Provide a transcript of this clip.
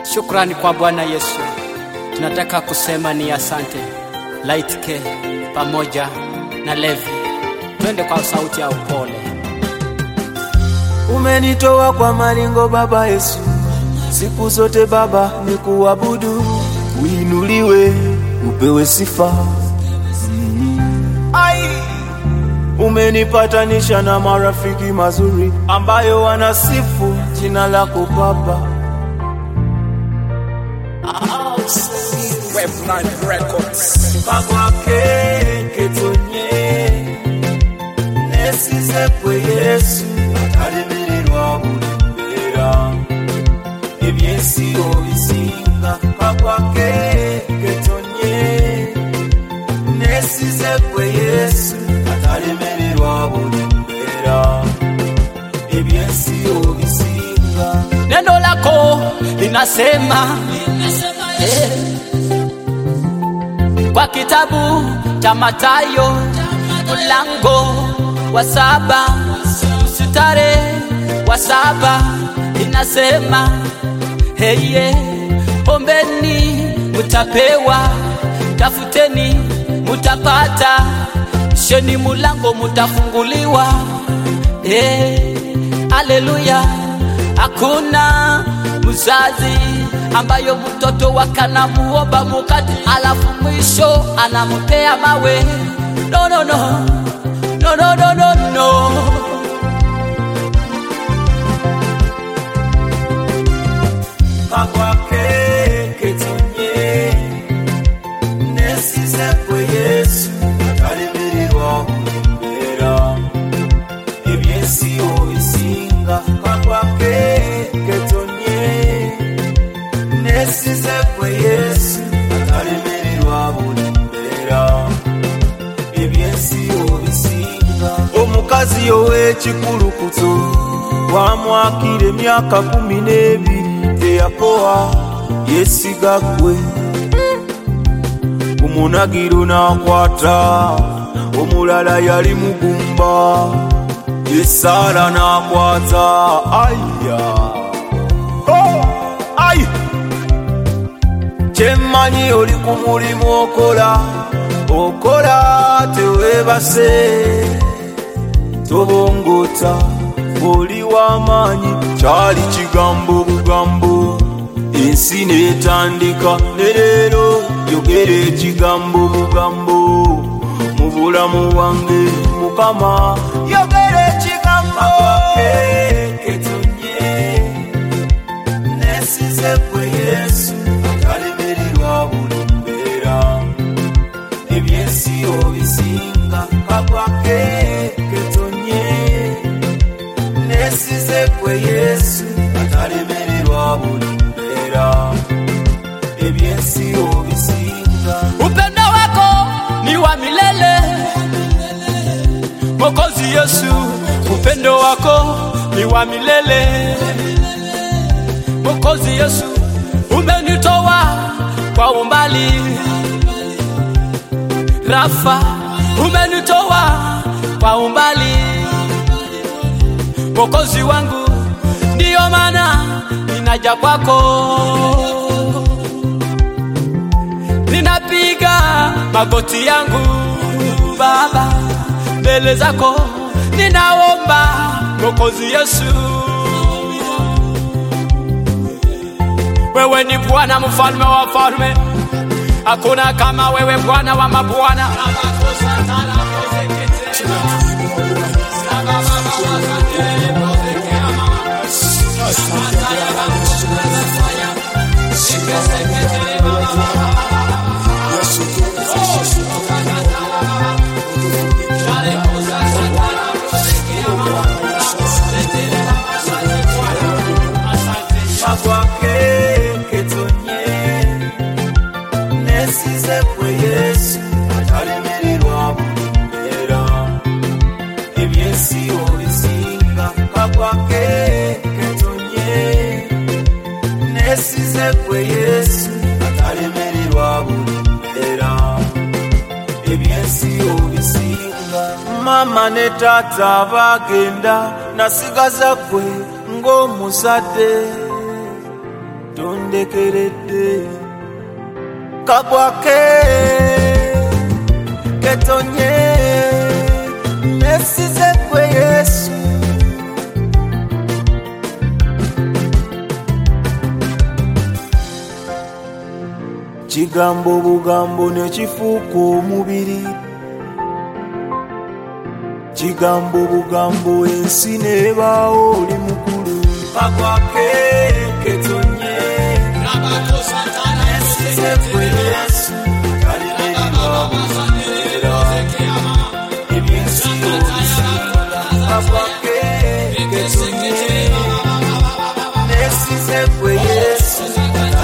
Shukrani kwa Bwana Yesu. Tunataka kusema ni asante. Light K pamoja na Levi. Twende kwa sauti ya upole. Umenitoa kwa maringo Baba Yesu, siku zote Baba ni kuabudu. Uinuliwe, upewe sifa. Umenipatanisha na marafiki mazuri ambayo wanasifu jina lako Baba. Web9 Records. Papa ketonye nesize kwe Yesu atalemererwa bulimbera ebyensi obisinga. Papa ketonye nesize kwe Yesu atalemererwa bulimbera ebyensi obisinga. Neno lako linasema kwa kitabu cha Mathayo mlango wa 7 mstari wa 7 inasema heye, ombeni mutapewa, tafuteni mutapata, bisheni mulango mutafunguliwa. Haleluya. Hakuna mzazi ambayo mtoto wakana muomba mukati alafu mwisho anampea mawe. No no no. No no no no no. Papa ketonye nesize kwe Yesu atalemererwa bulimbera ebyensi obisinga. Papa ketonye nesize kwe Yesu atalemererwa bulimbera ebyensi obisinga. Omukazi ow'ekikulukuto wamwakira emyaka 12 teyapoa yesiga gwe. Omunagiro n'akwata, omulala yali mugumba, Sara n'akwata. Ai kyemmanyi oli ku mulimu okola tewebase, tobongota oli w'amaanyi. Kyali kigambo bugambo, ensi n'etandika ne leero yogera ekigambo bugambo. Mu bulamu bwange Mukama yogera ekigambo. Ketonye nesize kwe Yesu atalemererwa bulimbera ebyensi obisinga. Papa ketonye nesize kwe Yesu atalemererwa bulimbera ebyensi obisinga. Upendo wako ni wa milele Mwokozi Yesu, upendo wako ni wa milele Mwokozi Yesu. Umenitoa kwa umbali Rafa, umenitoa kwa umbali Mwokozi wangu, ndiyo maana ninaja kwako. Ninapiga magoti yangu Baba mbele zako, ninaomba Mwokozi Yesu. Wewe ni Bwana mfalme wa falme, hakuna kama wewe Bwana wa mabwana. Papa ketonye nesize kwe Yesu atalemererwa bulimbera ebyensi obisinga. Papa ketonye nesize kwe Yesu atalemererwa bulimbera ebyensi obisinga. Mama ne tata bagenda nasigaza kwe ng'omuzadde. tondekeredde kagwake ketonye nesize kwe Yesu kigambo bugambo nekifuuka omubiri kigambo bugambo ensi nebaawo oli mukulu kagwake ketonye nesize kwe Yesu kagwake ketonye nesize kwe Yesu